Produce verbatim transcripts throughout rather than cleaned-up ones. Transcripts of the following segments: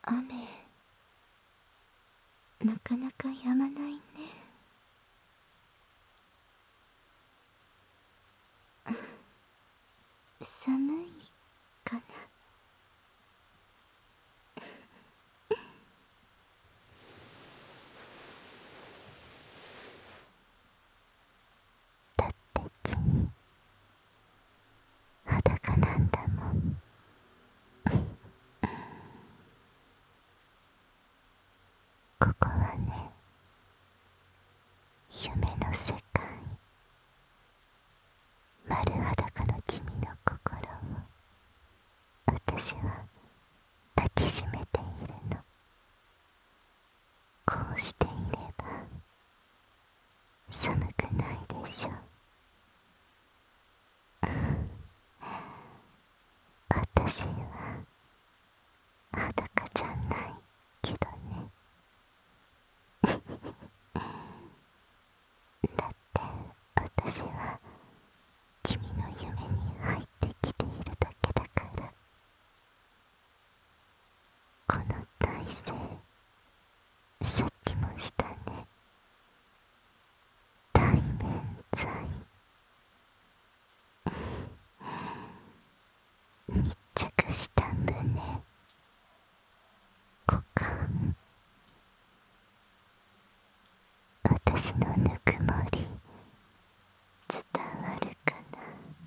雨なかなか止まないね。寒いかな。だって君裸なんだもん。ここはね、夢の世界。丸裸の君の心を私は抱きしめているの。こうしていれば寒くないでしょ。私は裸じゃないけどね。だって私は君の夢に入ってきているだけだから。この体勢、さっきもしたね。対面罪。密着した胸、股間、私のぬくもり伝わるかな。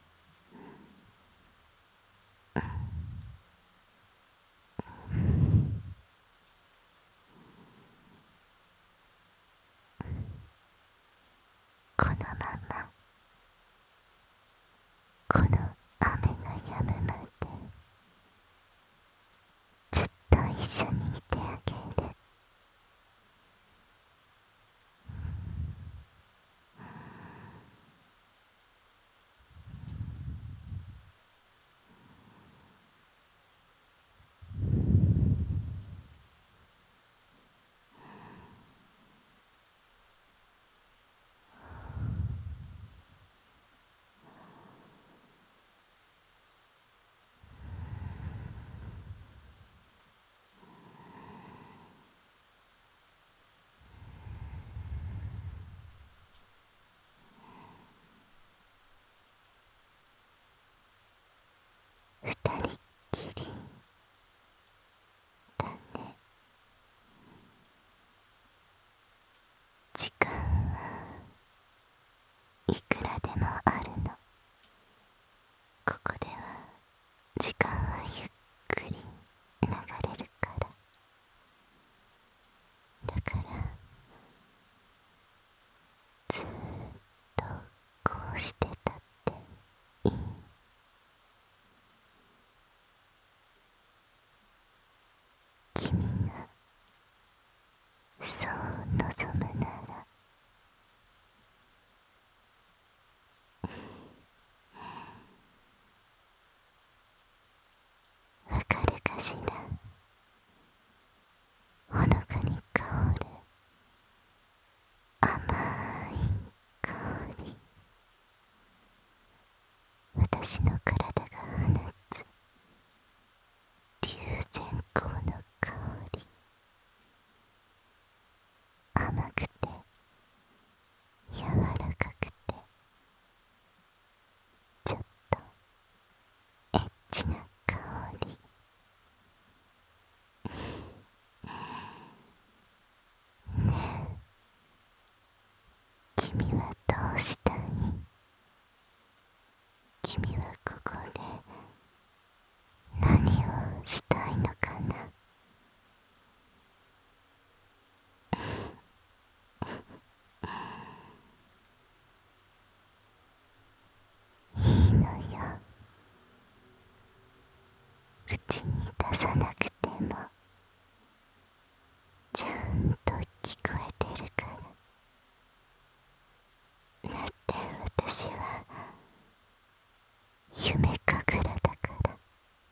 このままこの雨が止むまでずっと一緒にいてあげる。二人っきりだね。時間はいくらでもあるの。ここでは時間はゆっくり流れるから。だからずーっとこうしてたっていい。君がそう望むなら。わかるかしら。ほのかに香る甘い香り。私の体が放つ龍涎香の香り。甘くて柔らかくてちょっとエッチな香り。ねえ、君はどうしたい？君はここで何をしたいのかな？いいのよ。口に出さなくてもちゃんと聞こえてるから。だって私は夢神楽だから。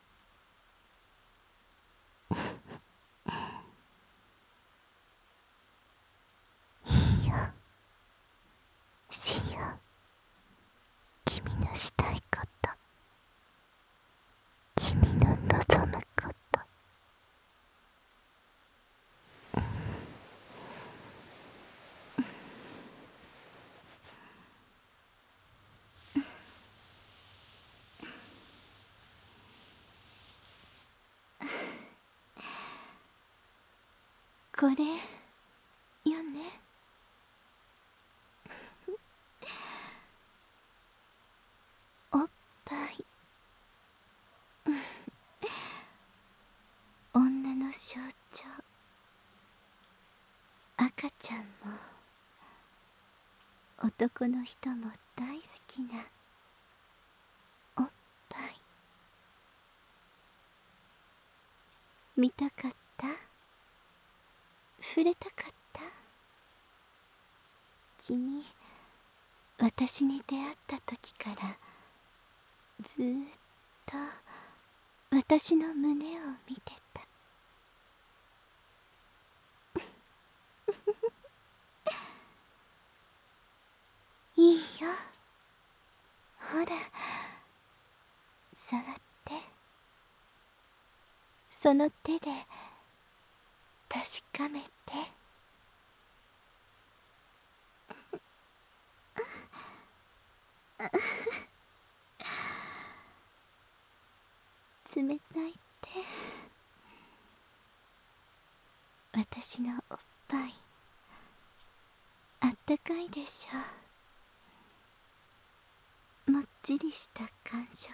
いいよ、しよう。君のしたいこと、君の望むこと。 これよね。おっぱい。女の象徴。赤ちゃんも男の人も大好きなおっぱい。見たかった？触れたかった？君、私に出会った時からずーっと私の胸を見てた。いいよ、ほら、触って。その手で確かめて。冷たいって。私のおっぱいあったかいでしょ。もっちりした感触、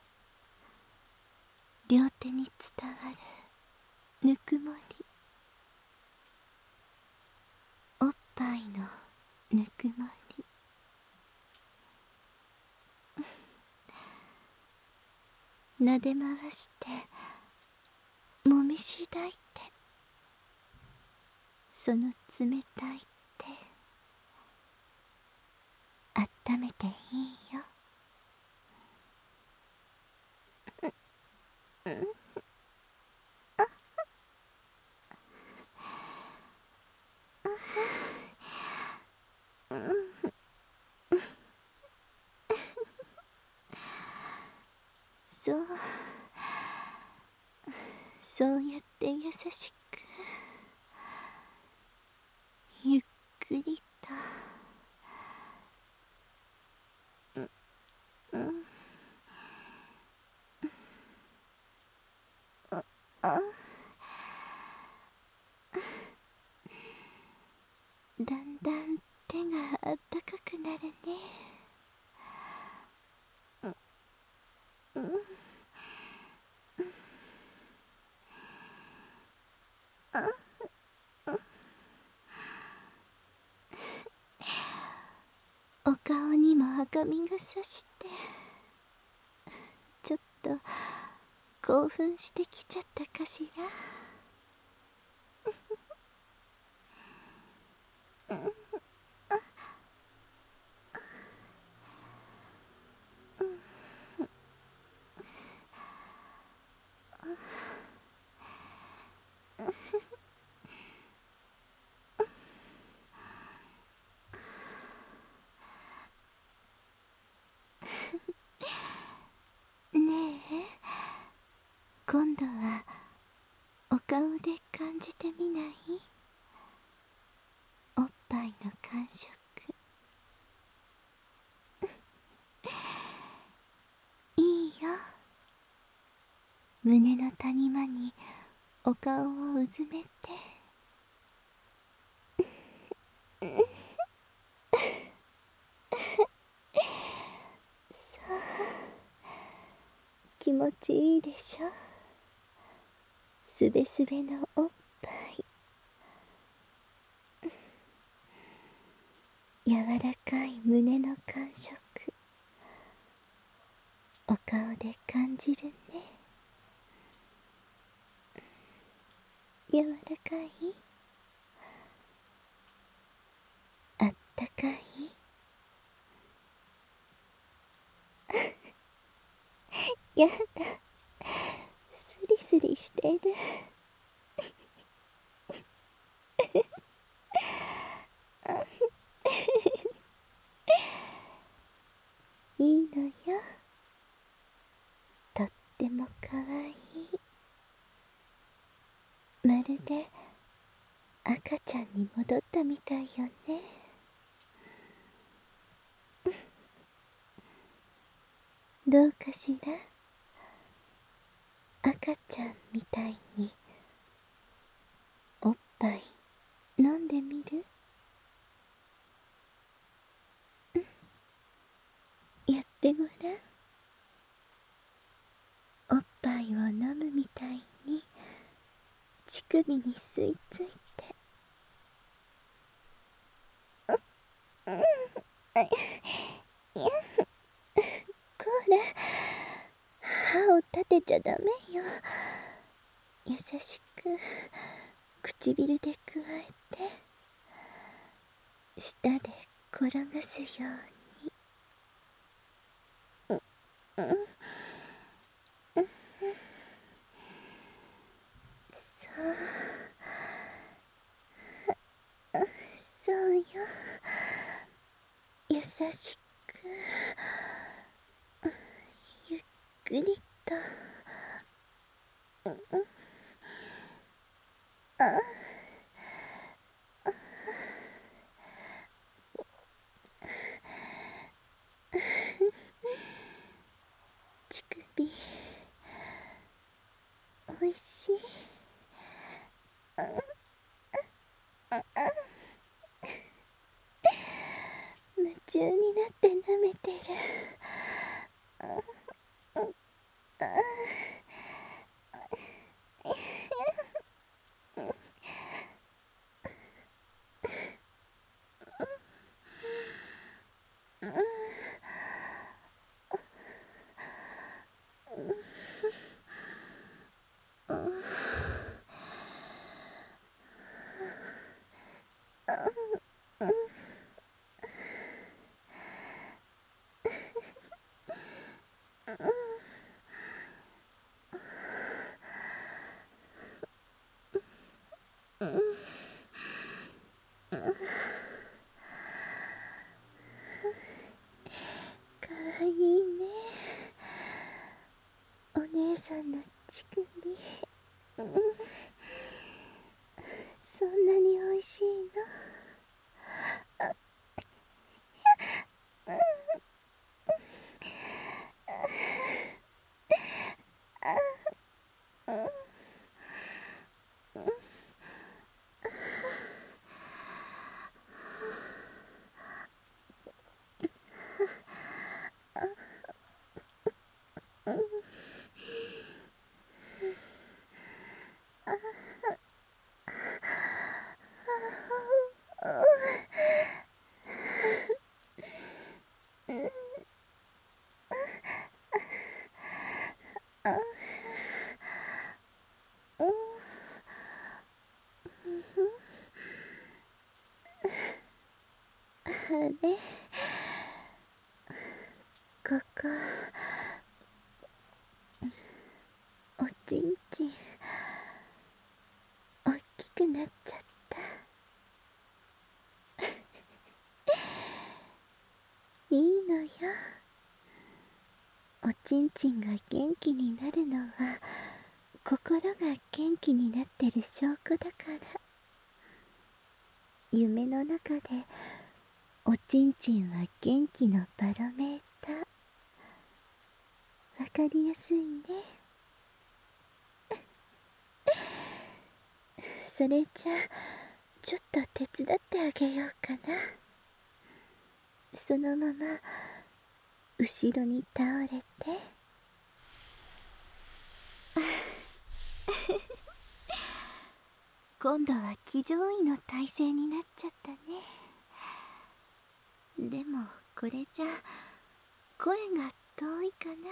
両手に伝わるぬくもり。おっぱいのぬくもり。撫で回してもみしだいて、その冷たい手あっためていいよ。そう、そうやって優しくゆっくりと。うん、ああ、だんだん手があったかくなるね。うん、あ、お顔にも赤みがさして、ちょっと興奮してきちゃったかしら。ねえ、今度はお顔で感じてみない？おっぱいの感触。いいよ。胸の谷間にお顔をうずめて。さあ、気持ちいいでしょ。すべすべのおっぱい、柔らかい胸の感触、お顔で感じるね。柔らかい？あったかい？やだ、スリスリしてる。いいのよ、とってもかわいい。まるで赤ちゃんに戻ったみたいよね。どうかしら。赤ちゃんみたいにおっぱぱい飲んでみる？やってごらん。おっぱいを飲むみたいに乳首に吸い付いて。うん、やこら、歯を立てちゃダメよ。優しく唇でくわえて、舌で転がすように。うんうんうん、そうそうよ。優しくゆっくりと。うんうん、あ乳首おいしい。夢中になって舐めてる。かわいいね、お姉さんの乳首。うん、そんなにおいしいの？あれ、ここおちんちんおっきくなっちゃった。いいのよ。おちんちんが元気になるのは心が元気になってる証拠だから。夢の中でおちんちんは元気のバロメーター。わかりやすいね。それじゃあちょっと手伝ってあげようかな。そのまま後ろに倒れて。今度は騎乗位の体勢になっちゃったね。でもこれじゃ声が遠いかな。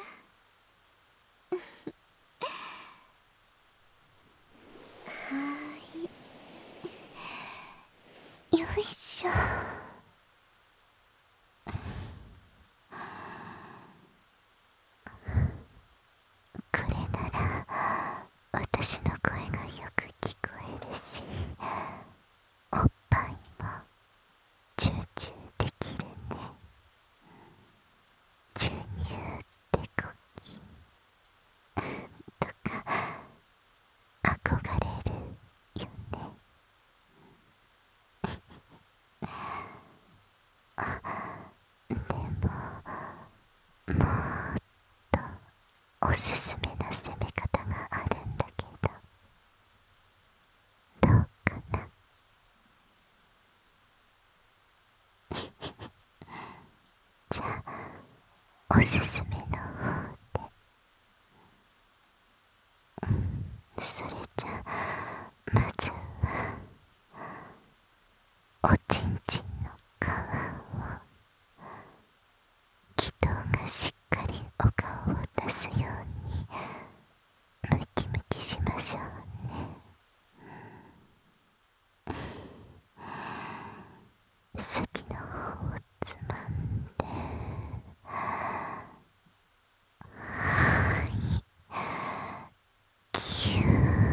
はーい、よいしょ。これなら私の声がよく聞こえるし、おっぱいもチューチューできるね。注入ってこきとか憧れるよね。でももっとおすすめな攻め方があるんだけど、どうかな？ おすすめの方で、うん、それじゃまずはおちんちんの皮を気筒がしっかりお顔を出すようにムキムキしましょうね。先の方をつまんで、はい、キュー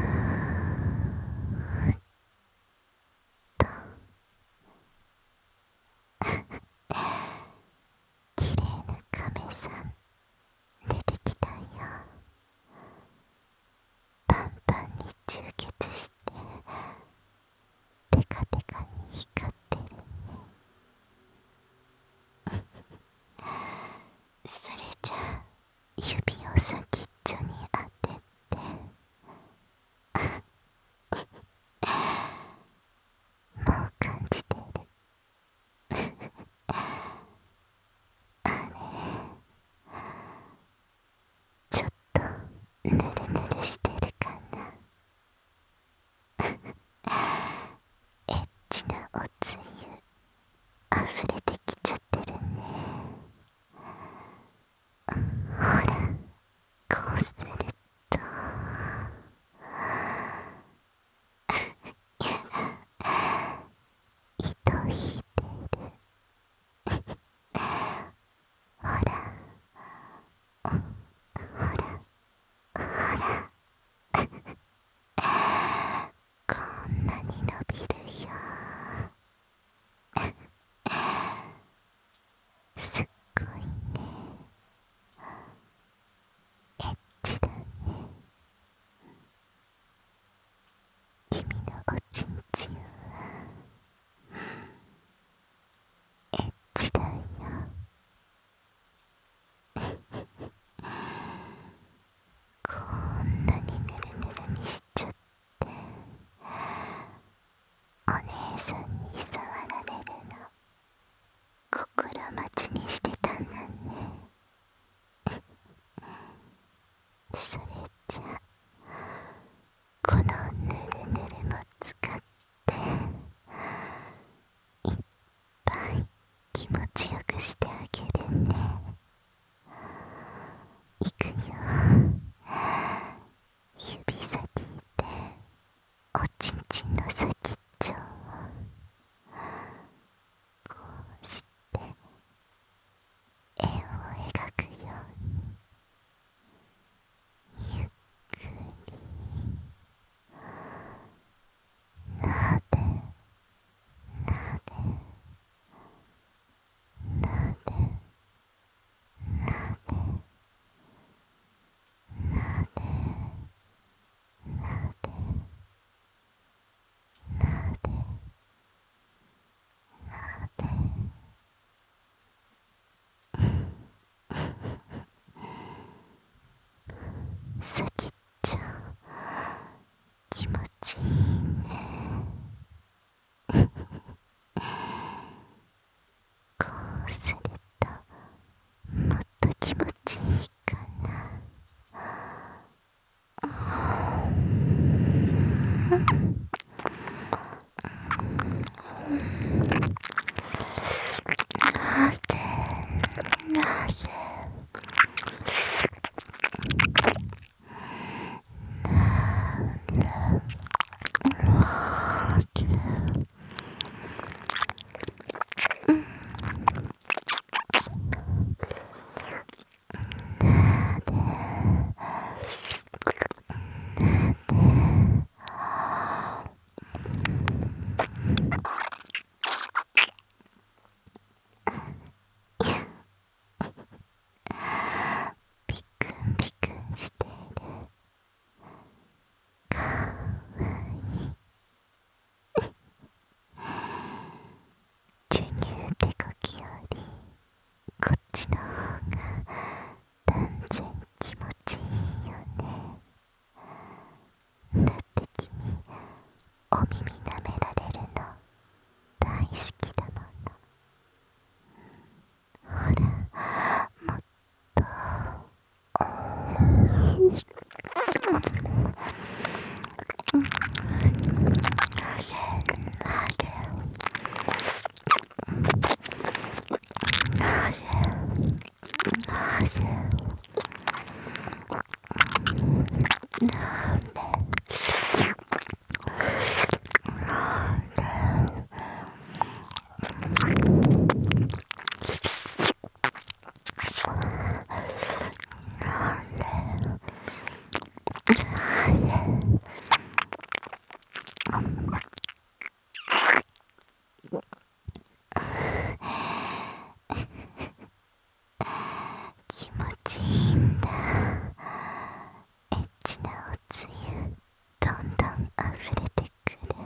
ッときれいな亀さん出てきたよ。パンパンに充血してテカテカに光ってるね。それじゃあ指を先っちょに当ててもう感じてるあれ、ちょっとぬるぬるしてるかな。エッチなおつゆあふれてきちゃってるね。ほら、こうすると糸を引いている。ほら、ほらほらこんなに伸びるよ。すっごいね。エッチだね。君のおちんちんはエッチだよ。こんなにぬるぬるにしちゃってお姉さんに触られるの心待ちにしてたんだね。それじゃこのぬるぬるも使っていっぱい気持ちよくしてあげるね。いくよ。指先でおちんちんの先っちょをこうして円を描くようにゆっくりなでなでなでなでなでなでなでなで先っちょ気持ちいいね。こうするともっと気持ちいいかな。なぜなぜビクンビクンしてる。かわいい。授乳手こきよりこっちの方が断然気持ちいいよね。だって君お耳舐められるの大好きだもの。ほら、もっ気持ちいいんだ。エッチなおつゆどんどん溢れてくる。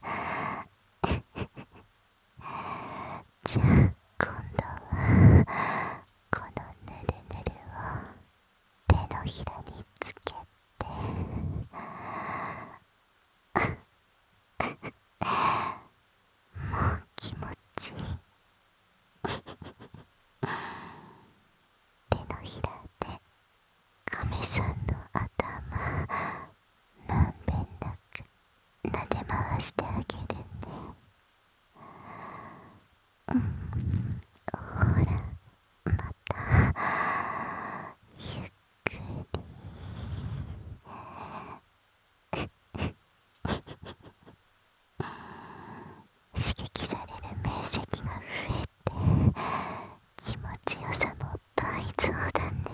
じゃあ今度はこのぬるぬるを手のひらにつけてもう気持ちいい。手のひらで亀さんの頭まんべんなく撫で回してあげるね。うん、ほらまたゆっくり刺激される面積が増えて気持ちよさも倍増だね。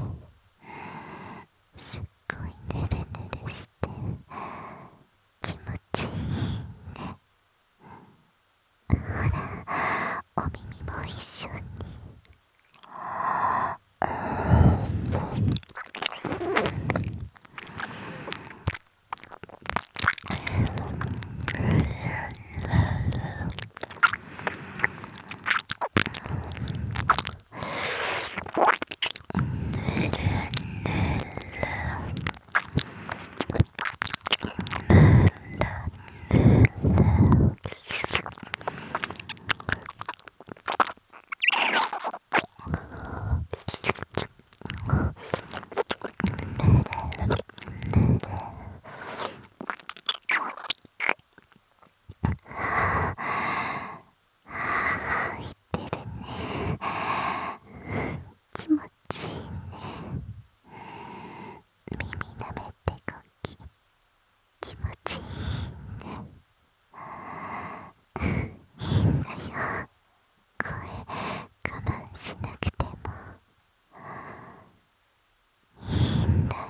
すっごいぬるぬるして気持ちいいね。ほらお耳も一緒に。気持ちいいね。耳舐めてこき気持ちいいね。いいんだよ、声我慢しなくてもいいんだよ。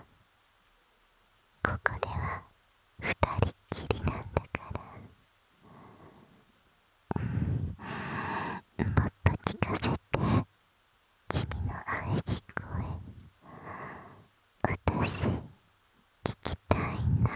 ここでは二人っきりなんだから。うん、もっと聞かせて、君の喘ぎ声。私聞きたいな。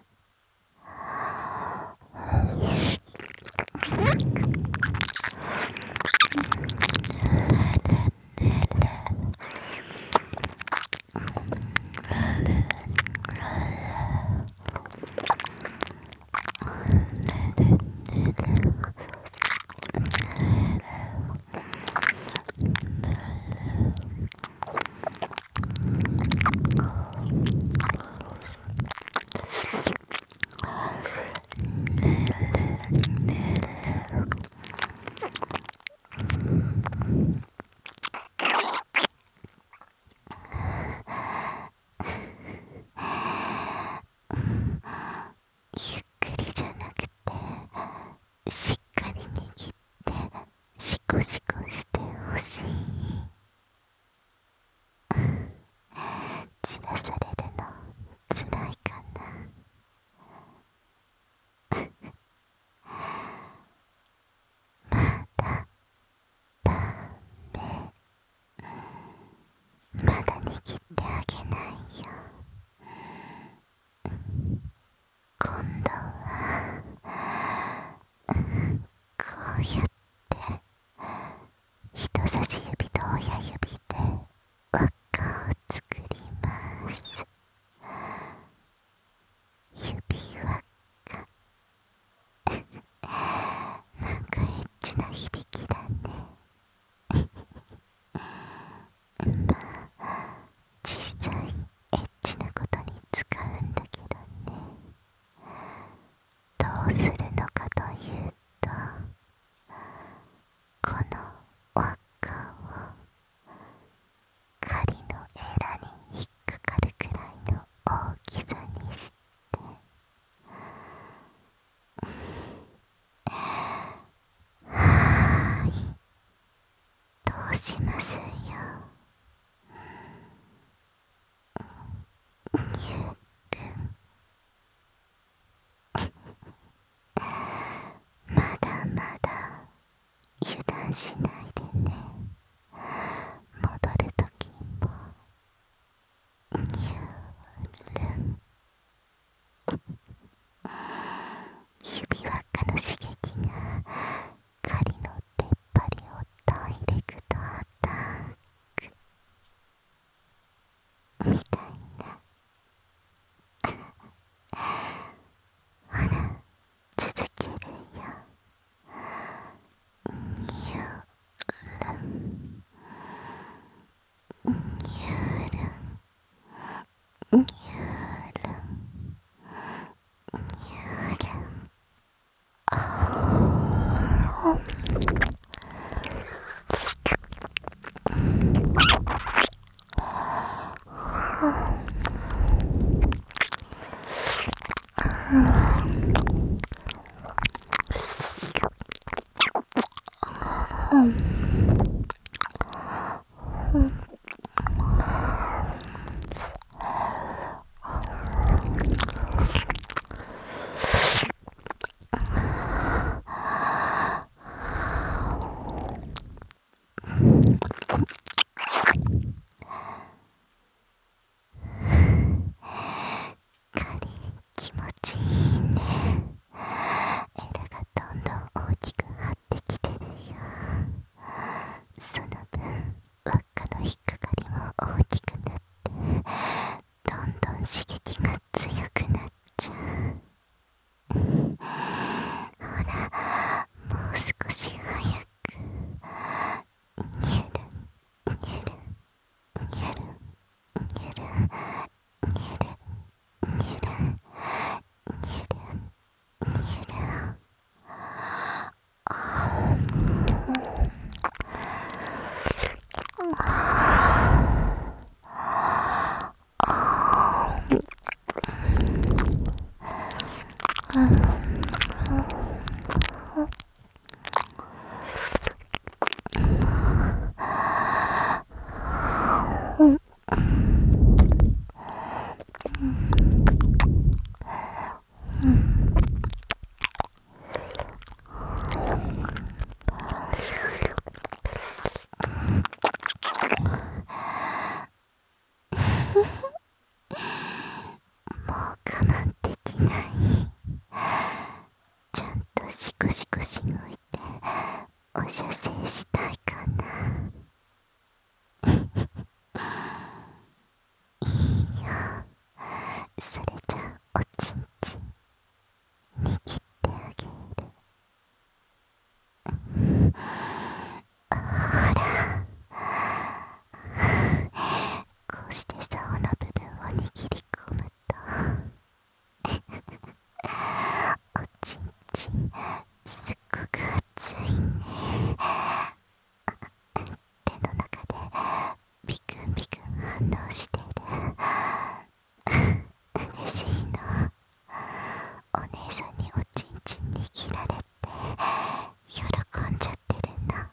ゆっくりじゃなくてしっかり握ってシコシコしてほしい。散らされるのつらいかな。まだダメ。まだ握ってあげないよ。今度はこうやって人差し指と親指で輪っかを作ります。指輪っかなんかエッチな響きだね。まあ実際エッしないでね。戻るときもニュールン、指輪っかの刺激が狩りの出っ張りをダイレクトアタックみたいな。ほら続けるよ。ニュールン、ニュールン、ニュールン、ニュールン、あー気持ちいいね。エラがどんどん大きく張ってきてるよ。その分輪っかの引っかかりも大きくなってどんどん刺激が強くなっちゃう。ほらもう少し早く。ニュルンニュルンニュルンニュルンニュルンニュルンニュルンニュルン、あもう我慢できない。ちゃんとシコシコしごいてお射精したいかな。いいよ。それじゃおちんちん握ってあげる。ほらこうして竿の部分を握り込むとおちんちんすっごく熱いね。手の中でビクンビクン反応してる。嬉しいの。お姉さんにおちんちん握られて喜んじゃってるの。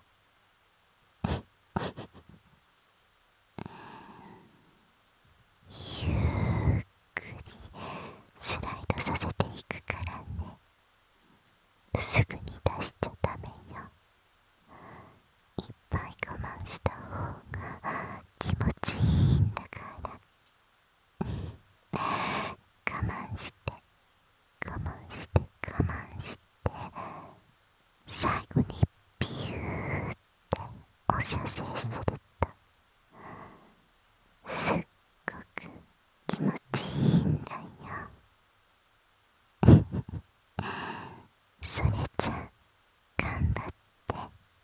ゆっくりスライドさせていくからね。すぐに出しちゃダメよ。いっぱい我慢した方が気持ちいいんだから。我慢して我慢して我慢して最後にピューってお射精するとすっごく気持ちいいんだよ。それじゃ頑張って。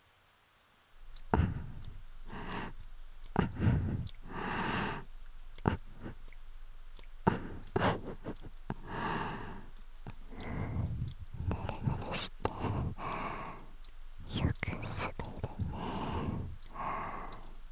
ぬるぬるしてよく滑るね。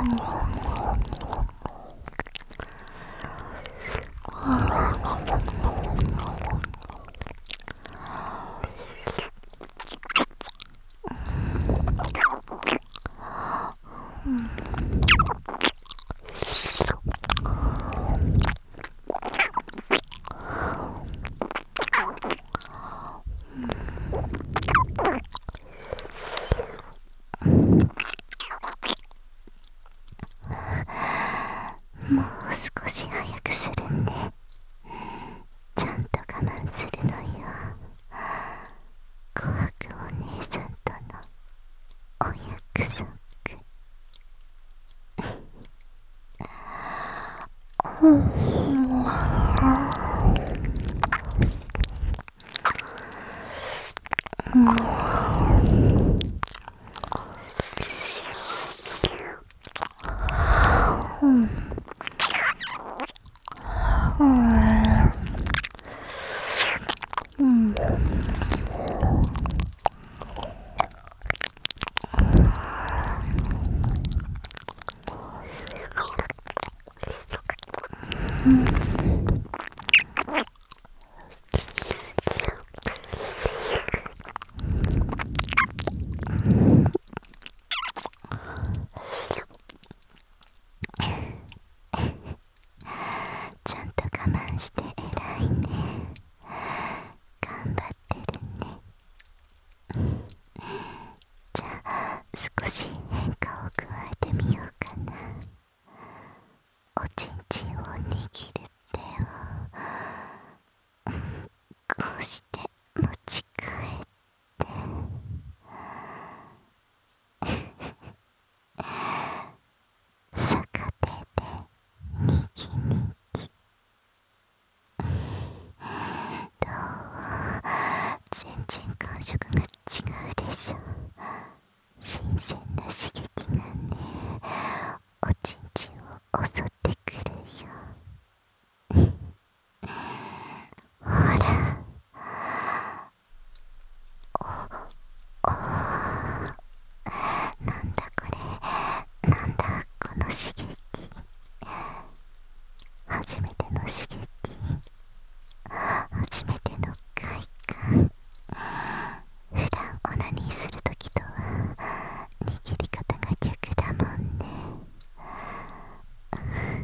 もう少し早くするんで、ちゃんと我慢するのよ。琥珀お姉さんとのお約束。ちゃんと我慢して偉いね。頑張ってるね。じゃあ少し変化を加えてみようかな。おちんちんを握る手をこうして持ち替えて逆手でにぎにぎ。どう？全然感触が違うでしょ。新鮮な刺激がね、おちんちんを襲ってくるよ。ほら、お、おー、なんだこれ、なんだこの刺激。初めての刺激、初めての快感。普段オナニーするときとは握り方が逆だもんね。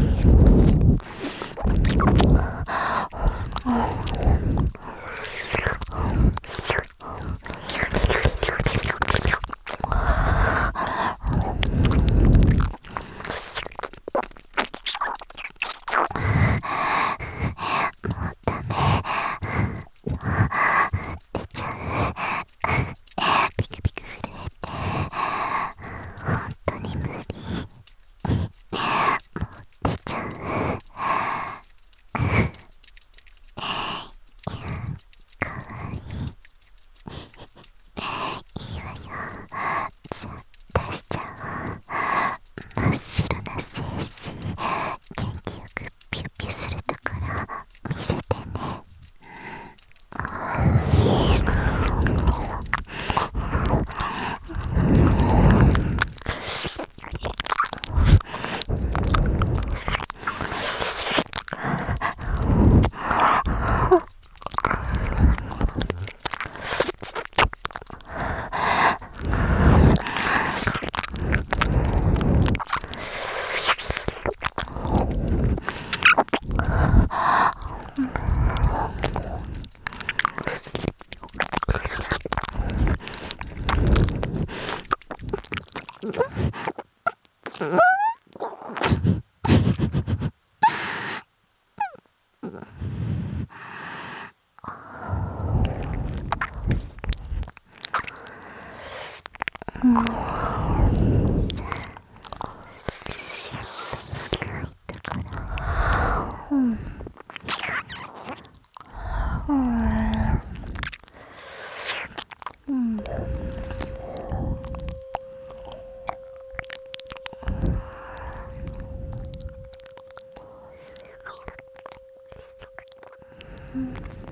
うん